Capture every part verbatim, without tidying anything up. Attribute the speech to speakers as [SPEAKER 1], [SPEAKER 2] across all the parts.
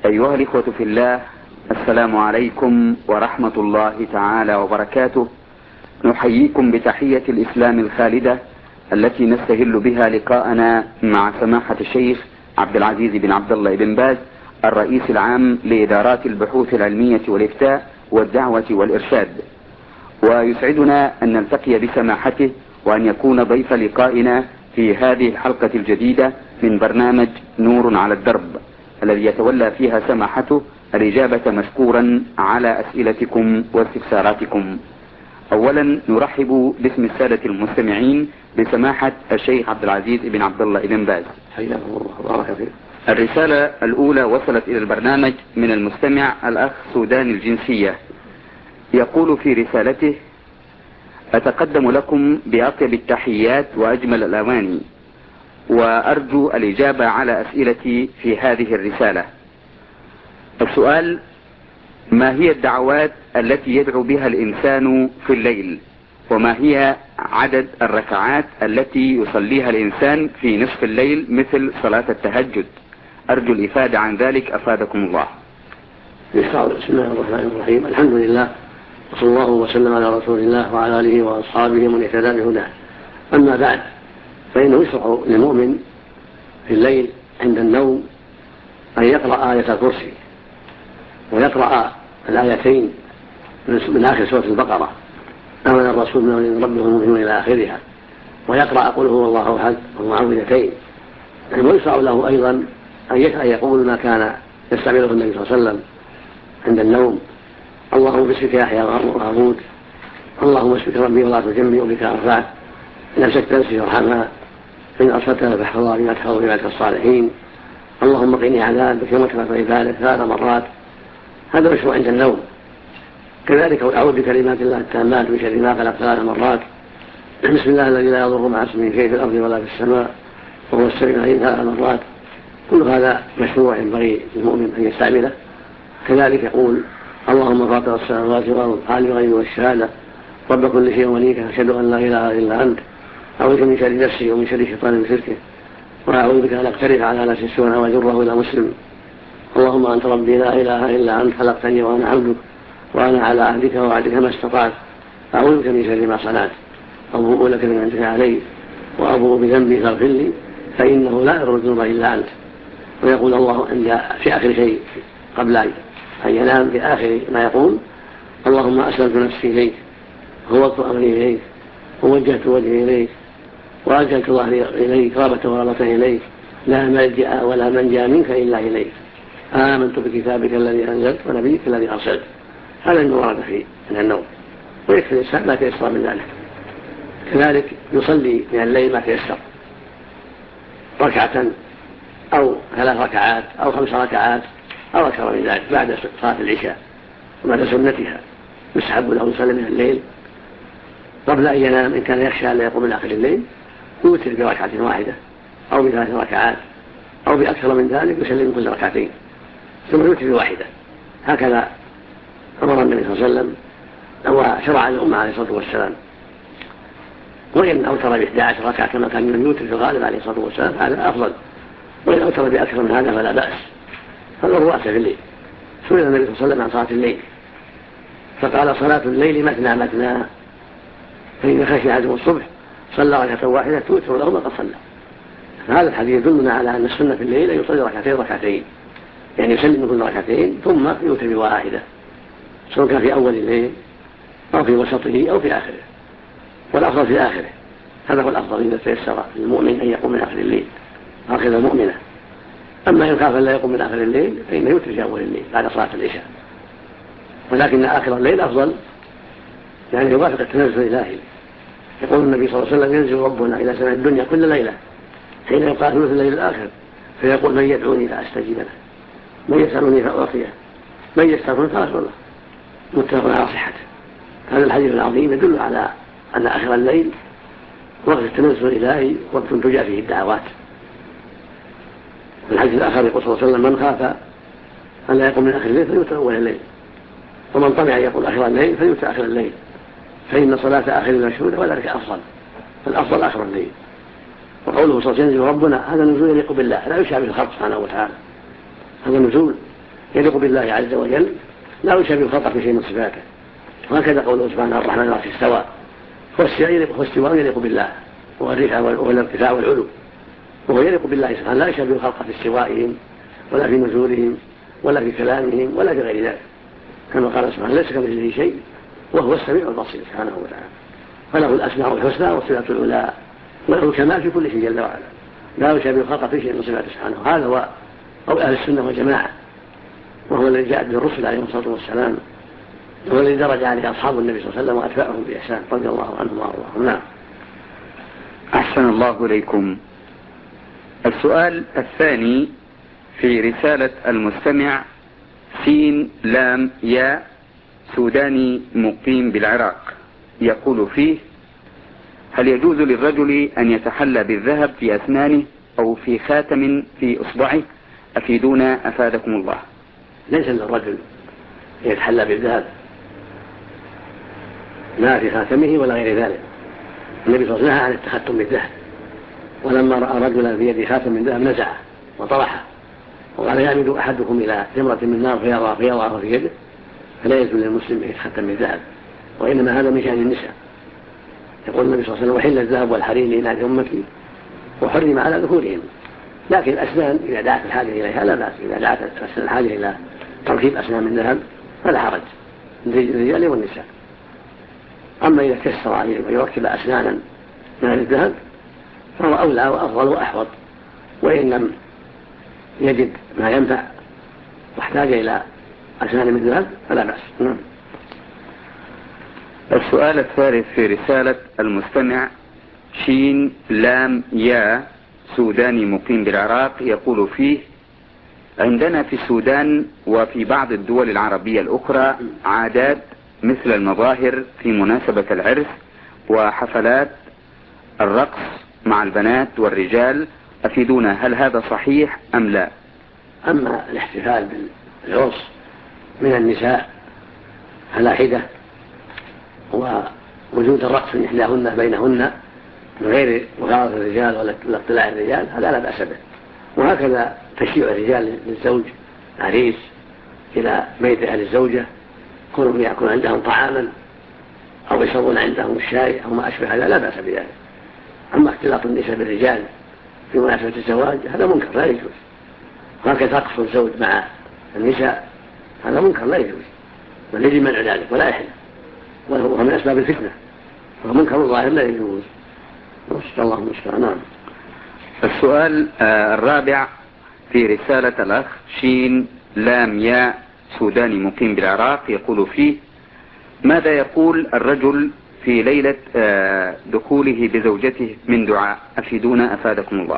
[SPEAKER 1] أيها الإخوة في الله، السلام عليكم ورحمة الله تعالى وبركاته. نحييكم بتحية الإسلام الخالدة التي نستهل بها لقاءنا مع سماحة الشيخ عبد العزيز بن عبد الله بن باز، الرئيس العام لإدارات البحوث العلمية والإفتاء والدعوة والإرشاد. ويسعدنا أن نلتقي بسماحته وأن يكون ضيف لقائنا في هذه الحلقة الجديدة من برنامج نور على الدرب، الذي يتولى فيها سماحته الإجابة مشكورا على أسئلتكم واستفساراتكم. أولا نرحب باسم السادة المستمعين بسماحة الشيخ عبد العزيز بن عبد الله بن باز.
[SPEAKER 2] حياكم الله وبارك فيك.
[SPEAKER 1] الرسالة الأولى وصلت إلى البرنامج من المستمع الأخ سوداني الجنسية، يقول في رسالته: أتقدم لكم بأطيب التحيات وأجمل الأماني، وأرجو الإجابة على أسئلتي في هذه الرسالة. السؤال: ما هي الدعوات التي يدعو بها الإنسان في الليل؟ وما هي عدد الركعات التي يصليها الإنسان في نصف الليل مثل صلاة التهجد؟ أرجو الإفادة عن ذلك أفادكم الله.
[SPEAKER 2] بسم الله الرحمن الرحيم. الحمد لله وصلى الله وسلم على رسول الله وعلى آله وأصحابه من اهتدى بهداه. أما بعد، فإنه يشرع للمؤمن في الليل عند النوم أن يقرأ آية الكرسي، ويقرأ الآيتين من آخر سورة البقرة: آمن الرسول من ربه المؤمنون إلى آخرها، ويقرأ قل هو الله أحد والمعوذتين. ويشرع له أيضا أن يقول ما كان يستعمله النبي صلى الله عليه وسلم عند النوم: اللهم باسمك أحيا وأموت، اللهم باسمك ربي ولا تجنبي، وبك أرفع، إن أمسكت نفسي وارحمها، فإن أرسلتها فاحفظها بما تحفظ بعبادك الصالحين، اللهم قني عذابك يوم تبعث عبادك ثلاث مرات. هذا مشروع عند النوم. كذلك أعوذ بكلمات الله التامات من شر ما خلق ثلاث مرات: بسم الله الذي لا يضر مع اسمه شيء في الأرض ولا في السماء وهو السميع العليم ثلاث مرات. كل هذا مشروع ينبغي للمؤمن أن يستعمله. كذلك يقول: اللهم فاطر السماوات والأرض عالم الغيب والشهادة رب كل شيء وليك، أشهد أن لا إله إلا أنت، أعوذ من شر نفسي ومن شر الشيطان وشركه، وأعوذ بك أن أقترف على نفسي سوءا وأجره إلى مسلم. اللهم أنت ربي لا إله إلا أنت، خلقتني وأنا عبدك، وأنا على عهدك ووعدك ما استطعت، أعوذ بك من شر ما صنعت، أبوء لك بنعمتك علي وأبوء بذنبي فاغفر لي، فإنه لا يغفر الذنوب إلا أنت. ويقول الله عند في آخر شيء قبل أن ينام، في آخر ما يقول: اللهم أسلمت نفسي إليك، فوضت أمري إليك، ووجهت وجهي إليك، وأجلت ظهري إليك، رغبة ورغبة إليك، لا ملجأ ولا منجا منك إلا إليك، آمنت بكتابك الذي أنزلت ونبيك الذي أرسلت. هذا المورد في من النوم، ويكفي الإنسان ما تيسر من ذلك. كذلك يصلي من الليل ما تيسر، ركعة أو ثلاث ركعات أو خمس ركعات أو أكثر من ذلك بعد صلاة العشاء وبعد سنتها. يسحب له يصلي من الليل قبل أن ينام إن كان يخشى أن لا يقوم من آخر الليل، يوتر بركعة واحدة أو بثلاث ركعات أو بأكثر من ذلك، يسلم كل ركعتين ثم يوتر بواحدة. هكذا أمر النبي صلى الله عليه وسلم وشرع الأمة عليه الصلاة والسلام. وإن أوتر بإحدى عشر ركعة كما كان يوتر في الغالب عليه الصلاة والسلام هذا أفضل، وإن أوتر بأكثر من هذا فلا بأس. هذا الرؤى في الليل. سئل النبي صلى الله عليه وسلم عن صلاة الليل فقال: صلاة الليل مثنى مثنى، فإن خشي أحدكم الصبح صلى ركعة واحدة توتر له ما قد صلى. هذا الحديث يدلنا على أن السنة في الليل أن يصلي ركعتين ركعتين، يعني يسلم كل ركعتين ثم يوتر بواحدة، سواء كان في أول الليل أو في وسطه أو في آخره، والأفضل في آخره. هذا هو الأفضل إذا تيسر للمؤمن أن يقوم من آخر الليل، آخر المؤمنة. أما إن خاف أن لا يقوم من آخر الليل فإنه يوتر في أول الليل بعد صلاة العشاء، ولكن آخر الليل أفضل، يعني يوافق التنزل الإلهي. يقول النبي صلى الله عليه وسلم: ينزل ربنا إلى سماء الدنيا كل ليلة حين يبقى ثلث الليل الآخر، فيقول: من يدعوني فأستجيب له، من يسألني فأعطيه، من يستغفر فأغفر له. متفق على صحته. هذا الحديث العظيم يدل على أن آخر الليل وقت التنزل الإلهي، وقت تجاء فيه الدعوات. في الحديث الآخر يقول صلى الله عليه وسلم: من خاف أن لا يقوم من آخر الليل فليوتر أول الليل، ومن طمع يقول آخر الليل فليوتر آخر الليل، فإن صلاة آخر مشهودة وذلك أفضل، فالأفضل آخر الليل. وقوله صلى الله عليه وسلم: ربنا، هذا نزول يليق بالله لا يشابه الخلق سبحانه وتعالى. هذا نزول يليق بالله عز وجل لا يشابه الخلق في شيء من صفاته. وهكذا قوله سبحانه الرحمن العرش استوى، والاستواء يليق بالله، وهو الرفع والارتفاع والعلو، وهو يليق بالله سبحانه لا يشابه الخلق في استوائهم ولا في نزولهم ولا في كلامهم ولا في غير ذلك، كما قال سبحانه ليس كمثله شيء وهو السميع البصير سبحانه وتعالى. فله الاسماء الحسنى والصفات العلى وله الكمال في كل شيء جل وعلا، لا يشابه الخلق في شيء من صفاته سبحانه. هذا هو قول اهل السنه والجماعه، وهو الذي جاءت به الرسل عليهم الصلاه والسلام، وهو الذي درج عليه اصحاب النبي صلى الله عليه وسلم واتباعهم باحسان رضي الله عنهم وارضاهم. نعم.
[SPEAKER 1] أحسن الله إليكم. السؤال الثاني في رسالة المستمع سين لام يا سوداني مقيم بالعراق، يقول فيه: هل يجوز للرجل أن يتحلى بالذهب في أسنانه أو في خاتم في إصبعه؟ أفيدونا أفادكم الله.
[SPEAKER 2] ليس للرجل أن يتحلى بالذهب لا في خاتمه ولا غير ذلك. النبي صلى الله عليه وسلم نهى عن التختم بالذهب، ولما رأى رجلا في يده خاتم من ذهب نزعه وطرحه وقال: يعمد أحدكم إلى جمرة من نار فيضعها في يده، فلا يجوز للمسلم أن يتختم بالذهب، وإنما هذا من شأن النساء. يقول النبي صلى الله عليه وسلم: وحل الذهب والحرير لإناث أمتي وحرم على ذكورهم. لكن الأسنان إذا دعت الحاجة إليها لا بأس، إذا دعت الحاجة إلى تركيب أسنان من ذهب فلا حرج للرجال والنساء. أما إذا كسر ويركب أسنانا من الذهب فهو أولى وأفضل وأحوط، وإن لم يجد ما ينفع واحتاج إلى أسنان من ذهب فلا بأس. نعم.
[SPEAKER 1] السؤال الثالث في رسالة المستمع شين لام يا سوداني مقيم بالعراق، يقول فيه: عندنا في السودان وفي بعض الدول العربية الأخرى عادات مثل المظاهر في مناسبة العرس وحفلات الرقص مع البنات والرجال، أفيدونا هل هذا صحيح أم لا؟
[SPEAKER 2] أما الاحتفال بالعرس من النساء على حدة ووجود الرقص من إحداهن بينهن من غير مغالطة الرجال ولا اطلاع الرجال هذا لا بأس به. وهكذا تشييع الرجال للزوج عريس إلى بيت أهل الزوجة يكونوا يأكلون عندهم طعاما أو يشربون عندهم الشاي أو ما أشبه هذا لا بأس بذلك. أما اختلاط النساء بالرجال في مناسبة الزواج هذا منكر لا يجوز، وهكذا رقص الزوج مع النساء هذا منكر لا يجوز، بل يجب منع ذلك ولا يحل، وهو من أسباب الفتنة، وهو منكر ظاهر لا يجوز. نسأل الله المستعان. نعم.
[SPEAKER 1] السؤال الرابع في رسالة الأخ شين لام يا سوداني مقيم بالعراق، يقول فيه: ماذا يقول الرجل في ليلة دخوله بزوجته من دعاء؟ أفيدونا أفادكم الله.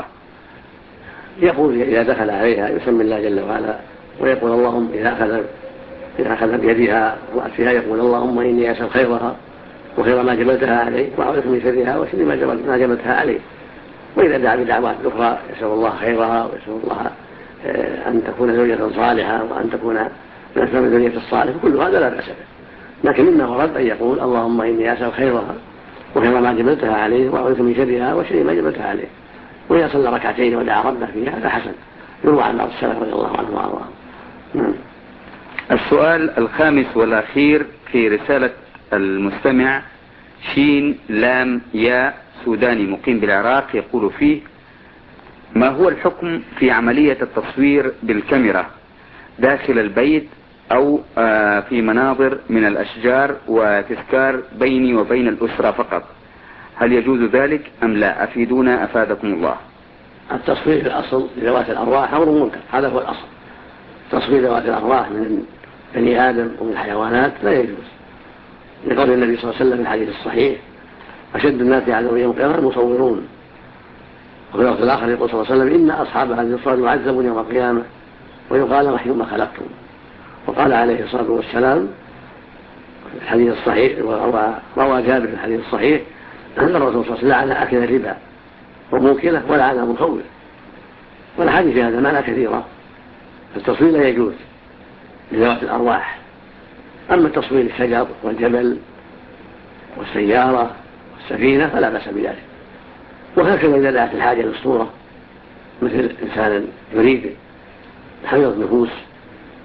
[SPEAKER 2] يقول إذا دخل عليها يسمي الله جل وعلا ويقول اللهم إذا أخذ إذا أخذ بيدها وأتفها يقول اللهم إني أسأل خيرها وخير ما جبلتها عليه وأعوذ من شرها وشر ما جبلتها عليه. وإذا دعا بدعوات أخرى يسأل الله خيرها ويسأل الله أن تكون زوجة صالحة وأن تكون من أسباب الزوجية الصالحة، كل هذا لا بأس به، لكن مما ورد أن يقول اللهم إني أسأل خيرها وخير ما جبلتها عليه وأعوذ من شرها وشر ما جبلتها عليه. وإذا صلى ركعتين ودعا ربه فيها هذا حسن، يروى عن بعض السلف رضي الله عنه وأرضاه.
[SPEAKER 1] السؤال الخامس والأخير في رسالة المستمع شين لام يا سوداني مقيم بالعراق، يقول فيه: ما هو الحكم في عملية التصوير بالكاميرا داخل البيت أو في مناظر من الأشجار وتذكار بيني وبين الأسرة فقط؟ هل يجوز ذلك أم لا؟ أفيدونا أفادكم الله.
[SPEAKER 2] التصوير في الأصل لذوات الأرواح أمر منكر، هذا هو الأصل. تصوير ذوات الأرواح من بني آدم ومن الحيوانات لا يجوز، لقول النبي صلى الله عليه وسلم في الحديث الصحيح: أشد الناس عذابا يوم القيامة المصورون. وفي الوقت الآخر يقول صلى الله عليه وسلم: إن أصحاب هذه الصور يعذبون يوم القيامة ويقال وحي ما خلقتم. وقال عليه الصلاة والسلام في الحديث الصحيح، وروى جابر في الحديث الصحيح أن الرسول صلى الله عليه وسلم لعن آكل الربا وموكله ولعن المصور. والحديث في هذا معنى كثيرة، التصوير لا يجوز لذوات الأرواح. أما تصوير الشجر والجبل والسيارة والسفينة فلا بأس بذلك. وهكذا إذا دعت الحاجة للصورة مثل إنسان يريد حفظ نفوس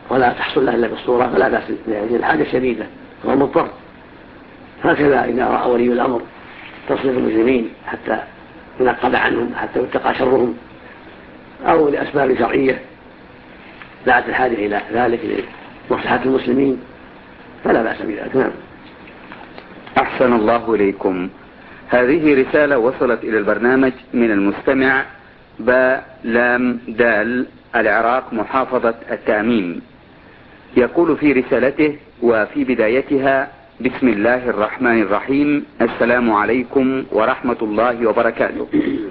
[SPEAKER 2] ولا تحصل له إلا بالصورة فلا بأس، يعني الحاجة شديدة هو مضطر. هكذا إذا رأى ولي الأمر تصريف المسلمين حتى ينقب عنهم حتى يتقى شرهم أو لأسباب شرعية دعت الحاجة إلى ذلك لمصلحة المسلمين فلا بأس بذلك. نعم.
[SPEAKER 1] أحسن الله إليكم. هذه رسالة وصلت إلى البرنامج من المستمع با لام دال العراق محافظة التأمين. يقول في رسالته وفي بدايتها: بسم الله الرحمن الرحيم، السلام عليكم ورحمة الله وبركاته.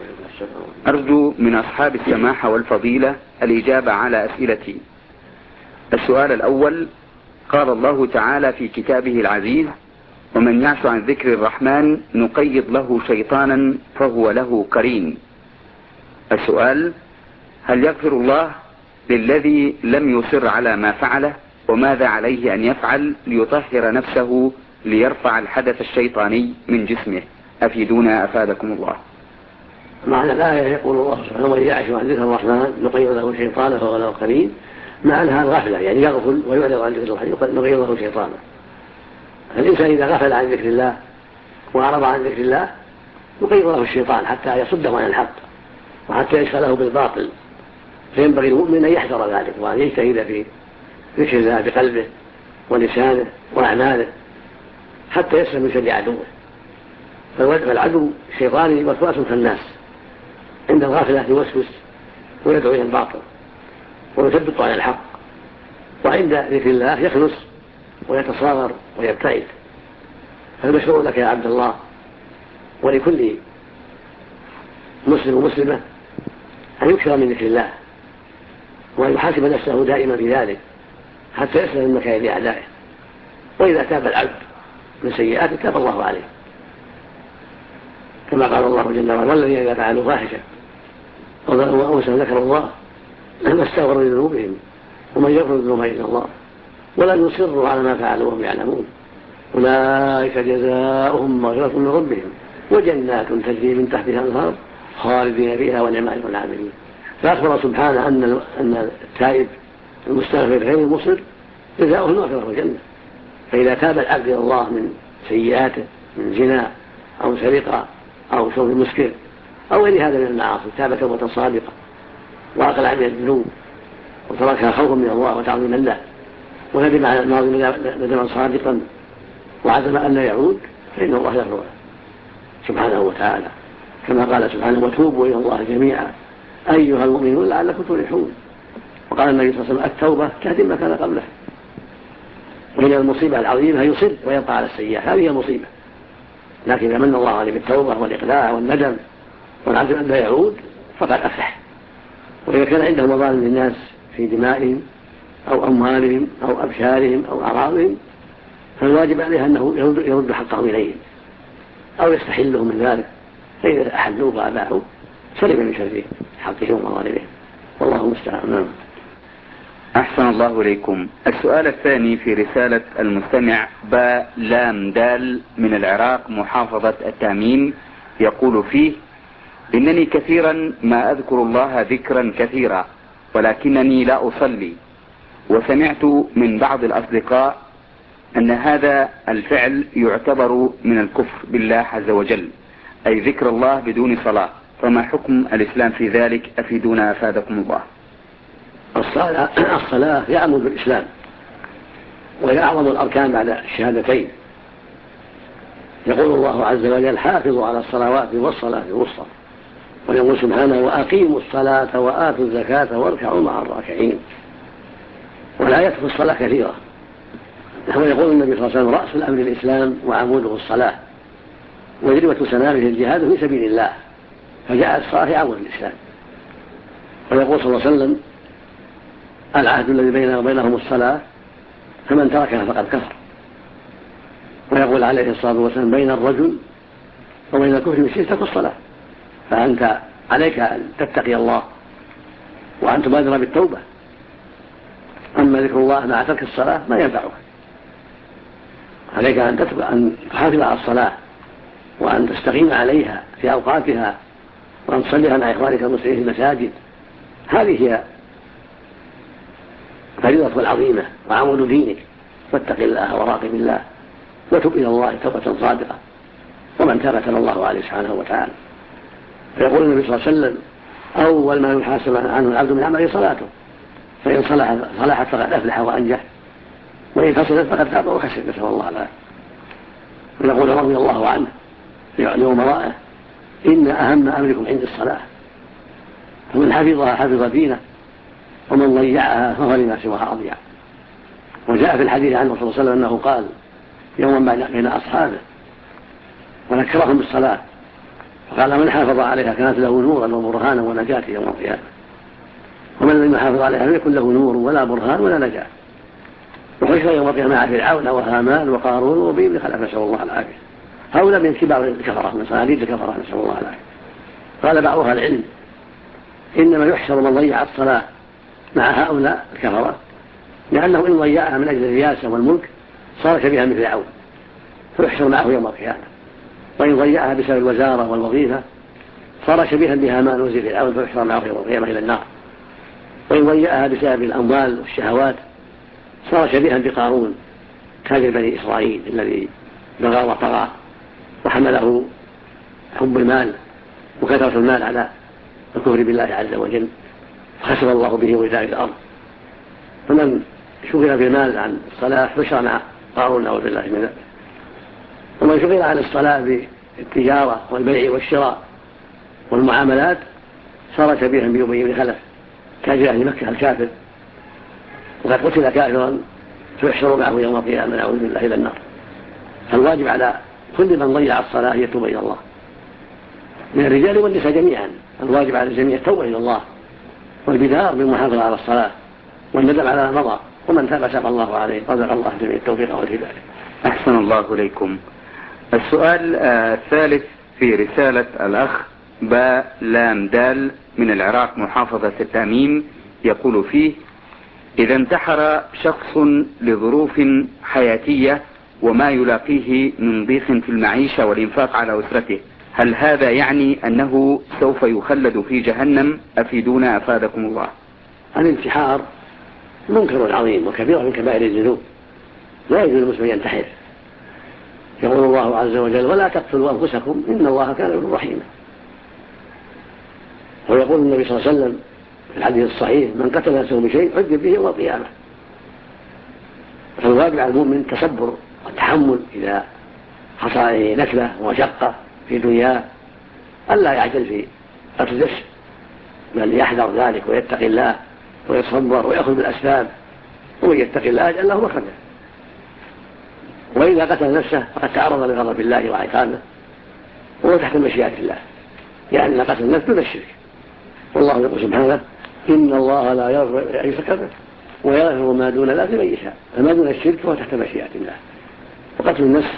[SPEAKER 1] أرجو من أصحاب السماحة والفضيلة الإجابة على أسئلتي. السؤال الأول: قال الله تعالى في كتابه العزيز: ومن يعش عن ذكر الرحمن نقيض له شيطانا فهو له قرين. السؤال: هل يغفر الله للذي لم يصر على ما فعله؟ وماذا عليه أن يفعل ليطهر نفسه ليرفع الحدث الشيطاني من جسمه؟ أفيدونا أفادكم الله.
[SPEAKER 2] معنى الآية يقول الله سبحانه: ومن يعش عن ذكر الرحمن نقيض له شيطانا فهو له قرين، معناها الغفلة، يعني يغفل ويعرض عن ذكر الرحمن نقيض له شيطانا. الإنسان إذا غفل عن ذكر الله وأعرض عن ذكر الله نقيض له الشيطان حتى يصده عن الحق وحتى يشغله بالباطل. فينبغي المؤمن أن يحذر ذلك وأن يجتهد في ذكر الله بقلبه ولسانه وأعماله حتى يسلم من شر عدوه. فالعدو الشيطاني وسواس كالناس، عند الغافلة يوسوس ويدعو إلى الباطل ويثبط على الحق، وعند ذكر الله يخلص ويتصاغر ويبتعد. فالمشروع لك يا عبد الله ولكل مسلم ومسلمة أن يكثر من ذكر الله وأن يحاسب نفسه دائما في ذلك حتى يسلم من مكائد أعدائه. وإذا تاب العبد من سيئاته تاب الله عليه، كما قال الله جل وعلا: والذين إذا فعلوا فاحشة وظلموا أنفسهم ذكروا الله فاستغفروا لذنوبهم ومن يغفر الذنوب إلا الله ولم يصروا على ما فعلوا وهم يعلمون أولئك جزاؤهم مغفرة من ربهم وجنات تجري من تحتها الأنهار خالدين فيها ونعم أجر العاملين. فأخبر سبحانه أن أن التائب المستغفر غير المصر جزاؤه المغفرة والجنة. فإذا تاب العبد إلى الله من سيئاته من زنا أو سرقة أو شرب مسكر أو غير هذا من المعاصي، تاب توبة صادقة وأقلع من الذنوب وتركها خوفا من الله وتعظيما له وندم على الماضي ندما صادقا وعزم أن لا يعود، فإن الله يغفر سبحانه وتعالى، كما قال سبحانه: وتوبوا إلى الله جميعا أيها المؤمنون لعلكم تفلحون. وقال النبي صلى الله عليه وسلم: التوبة تهدم ما كان قبله. وهي المصيبة العظيمة يصر ويبقى على السيئة، هذه المصيبة. لكن إذا من الله عليه بالتوبة والإقلاع والندم والعزم أن لا يعود فقد أفلح. وإذا كان عنده مظالم للناس في دمائهم أو أموالهم أو أبشارهم أو أعراضهم فالواجب عليه أنه يرد حقهم إليهم أو يستحلهم من ذلك، فإذا أحلوه وأباحوا سلم من شر حقهم ومظالمهم، والله المستعان.
[SPEAKER 1] أحسن الله إليكم. السؤال الثاني في رسالة المستمع با لام دال من العراق محافظة التأمين، يقول فيه: إنني كثيرا ما أذكر الله ذكرا كثيرا ولكنني لا أصلي، وسمعت من بعض الأصدقاء أن هذا الفعل يعتبر من الكفر بالله عز وجل، أي ذكر الله بدون صلاة، فما حكم الإسلام في ذلك؟ أفيدونا أفادكم الله.
[SPEAKER 2] الصلاة, الصلاة يعمل بالإسلام وهي أعظم الأركان بعد الشهادتين. يقول الله عز وجل: حافظوا على الصلوات والصلاة الوسطى. ويقول سبحانه: وأقيموا الصلاة وآتوا الزكاة واركعوا مع الراكعين. والآيات في الصلاة كثيرة. نحن يقول النبي صلى الله عليه وسلم: رأس الأمر الإسلام وعموده الصلاة وذروة سنامه الجهاد في سبيل الله، فجاء الصلاة عمود الإسلام. ويقول صلى الله عليه وسلم: العهد الذي بيننا وبينهم الصلاة فمن تركها فقد كفر. ويقول عليه الصلاة والسلام: بين الرجل وبين الكفر والشرك الصلاة. فأنت عليك أن تتقي الله وأن تبادر بالتوبة. أما ذكر الله مع ترك الصلاة ما ينفعك. عليك أن تحافظ على الصلاة وأن تستقيم عليها في أوقاتها وأن تصليها مع إخوانك المسلمين في المساجد. هذه هي فريضة العظيمة وعمود دينك، فاتق الله وراقب الله وتب إلى الله توبة صادقة، ومن تاب تاب الله عليه سبحانه وتعالى. فيقول النبي صلى الله عليه وسلم: أول ما يحاسب عنه العبد من عمله صلاته، فإن صلحت صلحت فقد أفلح وأنجح، وإن فسدت فقد خاب وخسر، نسأل الله العافية. ويقول رضي الله عنه لأمرائه: إن أهم أمركم عند الصلاة، فمن حفظها حفظ دينه، ومن ضيعها فهو لما سواها أضيع. وجاء في الحديث عنه صلى الله عليه وسلم أنه قال يوما بين أصحابه ونكرهم بالصلاة، فقال: من حافظ عليها كانت له نورا وبرهانا ونجاة يوم القيامة، ومن لم يحافظ عليها لم يكن له نور ولا برهان ولا نجاة. وحشر يوم القيامة مع فرعون وهامان وقارون وأبي بن خلف، نسأل الله العافية. هؤلاء من كبار الكفرة، من صناديد الكفرة، نسأل الله العافية. قال بعض أهل العلم: إنما يحشر من ضيع الصلاة مع هؤلاء الكفرة، لأنه إن ضيعها من أجل الرياسة والملك صار شبيها من فرعون فيحشر معه يوم القيامة، وإن ضيعها بسبب الوزارة والوظيفة صار شبيها بهامان وزير فرعون فيحشر معه يوم القيامة إلى النار، وإن ضيعها بسبب الأموال والشهوات صار شبيها بقارون تاجر بني إسرائيل الذي بغى وطغى وحمله حب المال وكثرة المال على الكفر بالله عز وجل، فخسر الله به وإزاء الأرض. فمن شغل في المال عن الصلاة حشر مع قارون نعوذ بالله من ذلك. ومن شغل عن الصلاة بالتجارة والبيع والشراء والمعاملات صار شبيها بأبي بن خلف تاجر أهل مكة الكافر، وقد قتل كافرا فيحشر معه يوم القيامة نعوذ بالله إلى النار. فالواجب على كل من ضيع الصلاة أن يتوب إلى الله، من الرجال والنساء جميعا. الواجب على الجميع التوبة إلى الله والبدار بالمحافظة على الصلاة والندم على ما مضى، ومن تاب تاب الله عليه. رزق الله جميع التوفيق والهداية.
[SPEAKER 1] أحسن الله إليكم. السؤال الثالث في رسالة الأخ باء لام دال من العراق محافظة التأميم، يقول فيه: إذا انتحر شخص لظروف حياتية وما يلاقيه من ضيق في المعيشة والإنفاق على أسرته، هل هذا يعني أنه سوف يخلد في جهنم؟ أفيدونا أفادكم الله.
[SPEAKER 2] الانتحار منكر عظيم وكبير من كبائر الذنوب، لا يجوز المسلم ينتحر. يقول الله عز وجل: ولا تقتلوا أنفسكم إن الله كان بكم رحيما. ويقول النبي صلى الله عليه وسلم في الحديث الصحيح: من قتل نفسه بشيء عذب به يوم القيامة. فالواجب على المؤمن التصبر والتحمل إذا حصل عليه نكبة ومشقة في دنياه، ألا يعجل في قتل نفسه، بل يحذر ذلك ويتقي الله ويصبر ويأخذ بالأسباب، ومن يتقي الله يجعل له مخرجا. وإذا قتل نفسه فقد تعرض لغضب الله وعقابه وهو تحت مشيئة الله، يعني قتل النفس دون الشرك. والله يقول سبحانه: إن الله لا يغفر أن يشرك به ويغفر ما دون ذلك لمن يشاء. فما دون الشرك فهو تحت مشيئة الله. وقتل النفس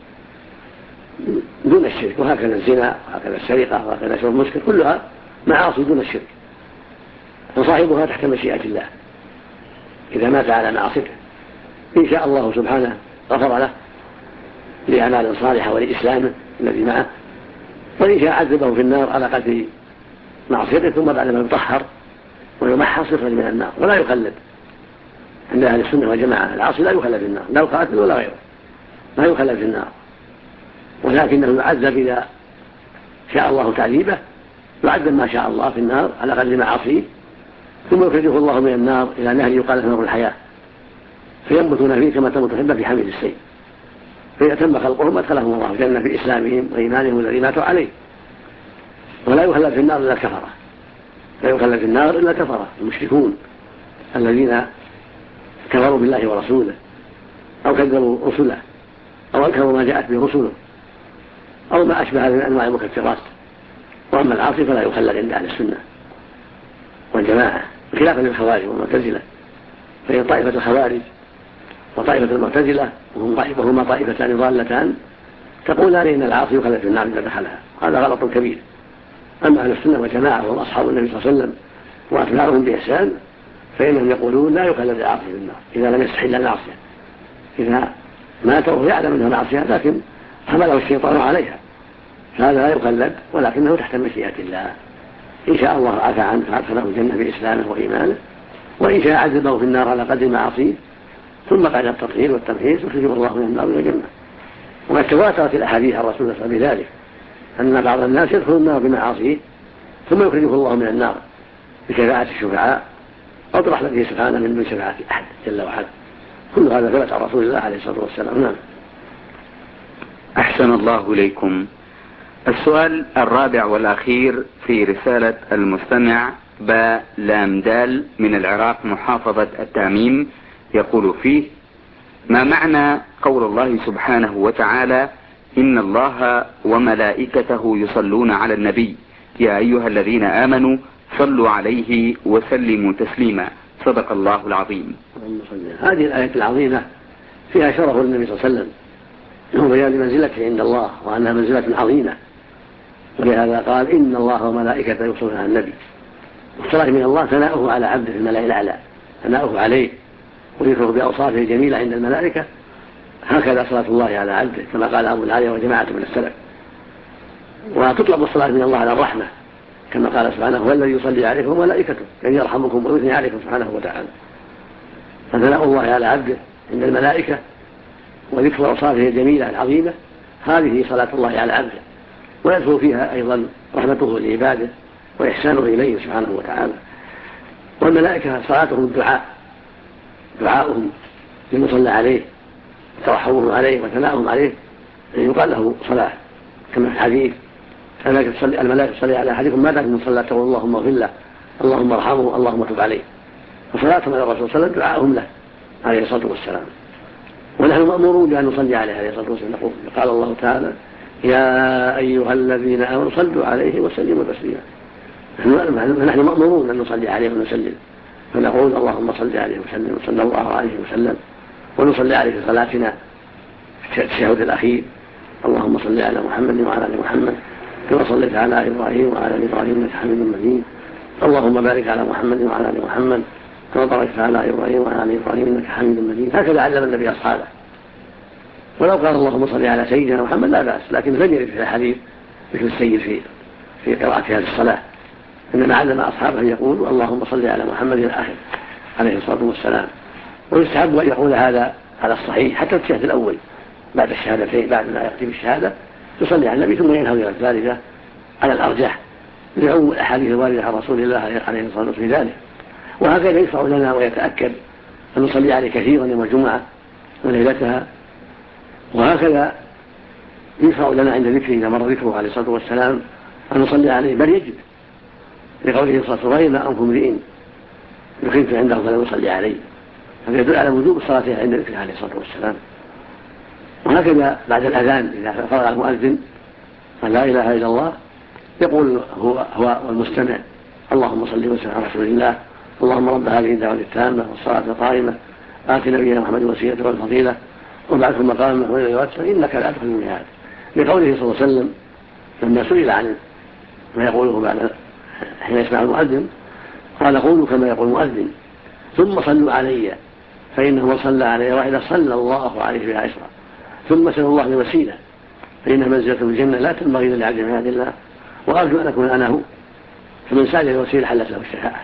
[SPEAKER 2] دون الشرك، وهكذا الزنا وهكذا السرقة وهكذا شرب المسكر، كلها معاصي دون الشرك، وصاحبها تحت مشيئة الله إذا مات على معصيته. إن شاء الله سبحانه غفر له لأعمال صالحة ولإسلامه الذي معه، وإن شاء عذبه في النار على قتل معصيته، ثم بعد ما يطهر ويمحص يخرج من النار ولا يخلد. عند أهل السنة والجماعة العاصي لا يخلد في النار، لا قاتل ولا غيره، لا يخلد في النار، ولكنه يعذب إذا شاء الله تعذيبه، يعذب ما شاء الله في النار على قدر معاصيه، ثم يخرجه الله من النار إلى نهر يقال له نهر الحياة، فينبتون فيه كما تنبت الحبة في حميد السيل، فإذا تم خلقهم أدخلهم الله الجنة بإسلامهم وإيمانهم الذي ماتوا عليه. ولا يخلد في النار إلا الكفرة، لا يخلد في النار إلا الكفرة المشركون الذين كفروا بالله ورسوله أو كذبوا رسله أو أنكروا ما جاءت به رسله أو ما أشبه من أنواع المكفرات. وأما العاصي فلا يخلد عند أهل السنة والجماعة، خلافا للخوارج والمعتزلة، فهي طائفة الخوارج وطائفة المعتزلة وهما طائفتان ضالتان تقولان إن العاصي يخلد في النار إذا دخلها، هذا غلط كبير. أما أهل السنة والجماعة وهم أصحاب النبي صلى الله عليه وسلم وأتباعهم بإحسان فإنهم يقولون لا يخلد العاصي في النار إذا لم يستحل المعصية، إذا مات وهو يعلم أنها معصية لكن حمله الشيطان عليها، فهذا لا يخلد ولكنه تحت مشيئة الله. إن شاء الله عفى عنه فأدخله الجنة بإسلامه وإيمانه، وإن شاء عذبه في النار على قدر معاصيه، ثم بعد التطهير والتمحيص يخرجه الله من النار إلى الجنة. وقد تواترت الأحاديث عن رسول الله صلى الله عليه وسلم بذلك، أن بعض الناس يدخل النار بمعاصيه ثم يخرجه الله من النار بشفاعة الشفعاء أو برحمته سبحانه من دون شفاعة أحد جل وعلا. كل هذا ثبت عن رسول الله عليه الصلاة والسلام. نعم.
[SPEAKER 1] أحسن الله إليكم. السؤال الرابع والأخير في رسالة المستمع با لام دال من العراق محافظة التاميم، يقول فيه: ما معنى قول الله سبحانه وتعالى: إن الله وملائكته يصلون على النبي يا أيها الذين آمنوا صلوا عليه وسلموا تسليما، صدق الله العظيم.
[SPEAKER 2] هذه الآية العظيمة فيها شرف النبي صلى الله عليه وسلم وبيان منزلته عند الله وأنها منزلة عظيمة، ولهذا قال: إن الله وملائكته يصلون على النبي. والصلاة من الله ثناؤه على عبده في الملأ الأعلى، ثناؤه عليه وذكره بأوصافه الجميلة عند الملائكة. هكذا صلاة الله على عبده كما قال أبو العالية وجماعة من السلف. وتطلب الصلاة من الله على الرحمة كما قال سبحانه: هو الذي يصلي عليكم وملائكته يعني يرحمكم ويثني عليكم سبحانه وتعالى. فثناء الله على عبده عند الملائكة وذكر أوصافه الجميلة العظيمة، هذه صلاة الله على عبده، ويدخل فيها أيضا رحمته لعباده وإحسانه إليه سبحانه وتعالى. والملائكة صلاتهم الدعاء، دعاؤهم للمصلى عليه وترحمهم عليه وثناؤهم عليه يقال له صلاة، كما في الحديث: الملائكة تصلي على أحدكم ما دام من صلاته اللهم اغفر له اللهم ارحمه اللهم تب عليه. وصلاتهم على الرسول صلى الله عليه وسلم دعاؤهم له عليه الصلاة والسلام. ونحن مأمورون بأن نصلي عليه عليه الصلاة والسلام. نقول قال الله تعالى: يا أيها الذين آمنوا صلوا عليه وسلموا تسليما. نحن مأمورون أن نصلي عليه ونسلم، فنقول اللهم صل عليه وسلم صلى الله عليه وسلم، ونصلي عليه في صلاتنا في التشهد الأخير: اللهم صل على محمد وعلى آل محمد كما صليت على إبراهيم وعلى آل إبراهيم إنك حميد مجيد. اللهم بارك على محمد وعلى آل محمد كما باركت على إبراهيم وعلى آل إبراهيم إنك حميد مجيد. هكذا علم النبي أصحابه. ولو قال اللهم صل على سيدنا محمد لا بأس، لكن لم يرد في الحديث مثل السيد في في قراءة هذه الصلاة، إنما علم أصحابه أن يقولوا اللهم صل على محمد الآخر عليه الصلاة والسلام. ويستحب أن يقول هذا على الصحيح حتى التشهد الأول بعد الشهادتين، بعد ما يختم الشهادة يصلي على النبي ثم ينهض إلى الثالثة على الأرجح لعموم الأحاديث الواردة عن رسول الله عليه الصلاة والسلام في ذلك. وهكذا يشرع لنا ويتأكد أن نصلي عليه كثيرا يوم الجمعة وليلتها. وهكذا يشرع لنا عند ذكره إذا مر ذكره عليه الصلاة والسلام أن نصلي عليه، بل يجب لقوله صلى الله عليه وسلم: ما أنف امرئ ذكرت عنده فلا يصلي عليه. هذا يدل على وجوب الصلاة عند ذكره عليه الصلاة والسلام. وهكذا بعد الأذان إذا فرغ المؤذن قال لا إله إلا الله يقول هو هو والمستمع: اللهم صل وسلم على رسول الله، اللهم رب هذه الدعوة التامة والصلاة القائمة آت نبينا محمد الوسيلة والفضيلة وابعثه مقاما محمودا يوسع إنك لا تخلف الميعاد. لقوله صلى الله عليه وسلم لما سئل عن ما يقوله بعد حين يسمع المؤذن قال: قولوا كما يقول المؤذن ثم صلوا علي فإنه من صلى علي واحدة صلى الله عليه بها عشرة، ثم سأل الله الوسيلة فإنها منزلة في الجنة لا تنبغي إلا لعبد من عباد الله، وأرجو أن أكون أنا هو، فمن سأل الوسيلة حلت له الشفاعة.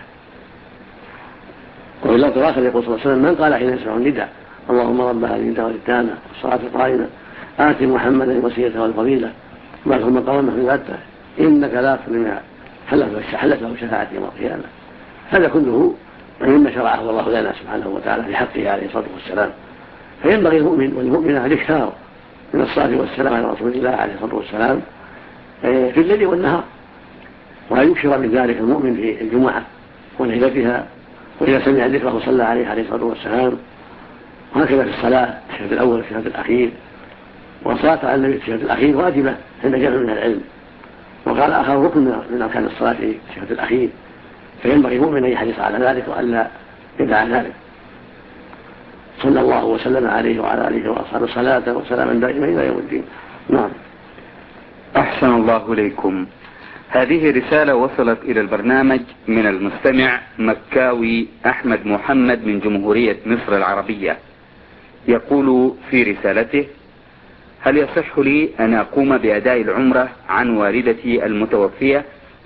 [SPEAKER 2] وفي اللفظ الآخر يقول صلى الله عليه وسلم: من قال حين يسمع النداء اللهم رب هذه الدعوة التامة والصلاة القائمة آت محمدا الوسيلة والفضيلة وابعثه مقاما محمودا إنك لا تخلف الميعاد، حلت له الشفاعة يوم القيامة. هذا كله مما شرعه الله لنا سبحانه وتعالى في حقه عليه الصلاة والسلام. فينبغي المؤمن والمؤمنة الاكثار من الصلاة والسلام على رسول الله عليه الصلاة والسلام في الليل والنهار، وأن يكثر من ذلك المؤمن في الجمعة وليلتها، وإذا سمع ذكره صلى عليه عليه الصلاة والسلام. وهكذا في الصلاة الشهد الأول والشهد الأخير. والصلاة على النبي في الشهد الأخير واجبة عند جمع من العلم، وقال آخر ركن من أركان الصلاة في الشهد الأخير، فينبغي المؤمن أن يحرص على ذلك وألا يدع ذلك. صلى الله وسلم عليه وعلى آله وأصحابه صلاة وسلاما دائمين إلى يوم الدين. نعم.
[SPEAKER 1] أحسن الله إليكم. هذه رسالة وصلت إلى البرنامج من المستمع مكاوي أحمد محمد من جمهورية مصر العربية. يقول في رسالته: هل يصح لي أن أقوم بأداء العمرة عن والدتي المتوفية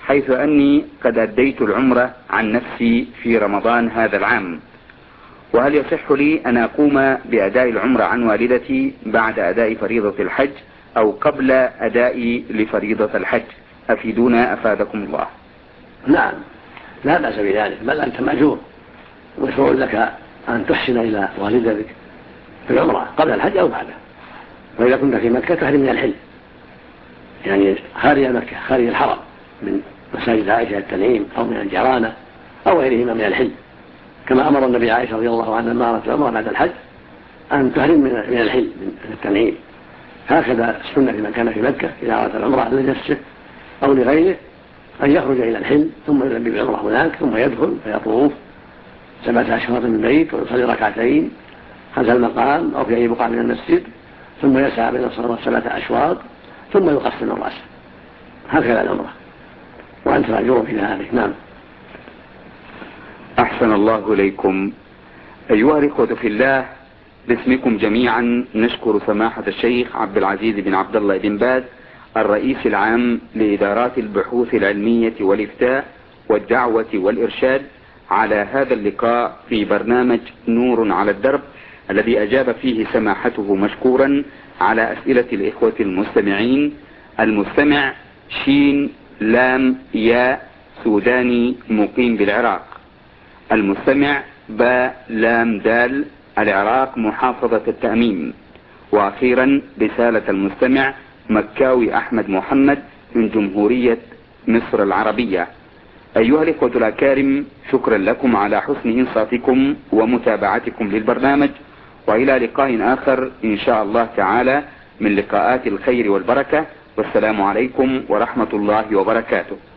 [SPEAKER 1] حيث أني قد أديت العمرة عن نفسي في رمضان هذا العام، وهل يصح لي أن أقوم بأداء العمرة عن والدتي بعد أداء فريضة الحج أو قبل أدائي لفريضة الحج؟ أفيدونا أفادكم الله.
[SPEAKER 2] نعم، لا بأس بذلك، بل أنت مأجور، مشروع لك أن تحسن إلى والدتك في العمرة قبل الحج أو بعده. وإذا كنت في مكة تحرم من الحل، يعني خارج مكة خارج الحرم من مساجد عائشة التنعيم أو من الجرانة أو غيرهما من الحل، كما أمر النبي عائشة رضي الله عنها لما أرادت العمرة بعد الحج أن تحرم من الحل من التنعيم. هكذا السنة لمن كان في مكة إذا أراد العمرة لنفسه أو لغيره أن يخرج إلى الحل ثم يلبي بالعمرة هناك، ثم يدخل فيطوف سبعة أشواط من البيت ويصلي ركعتين خلف المقام أو في أي بقعة من المسجد، ثم يسعى بين الصلاة سبعة أشواط ثم يقسم الرأس. هكذا العمرة وأنت مأجور في ذلك. نعم.
[SPEAKER 1] أحسن الله إليكم. أيها الإخوة في الله، باسمكم جميعا نشكر سماحة الشيخ عبد العزيز بن عبد الله بن باز الرئيس العام لإدارات البحوث العلمية والإفتاء والدعوة والإرشاد على هذا اللقاء في برنامج نور على الدرب، الذي أجاب فيه سماحته مشكورا على أسئلة الإخوة المستمعين. المستمع شين لام ياء سوداني مقيم بالعراق. المستمع با لام دال العراق محافظة التأمين. وأخيرا رسالة المستمع مكاوي أحمد محمد من جمهورية مصر العربية. أيها الإخوة الأكارم، شكرا لكم على حسن إنصاتكم ومتابعتكم للبرنامج، وإلى لقاء آخر إن شاء الله تعالى من لقاءات الخير والبركة، والسلام عليكم ورحمة الله وبركاته.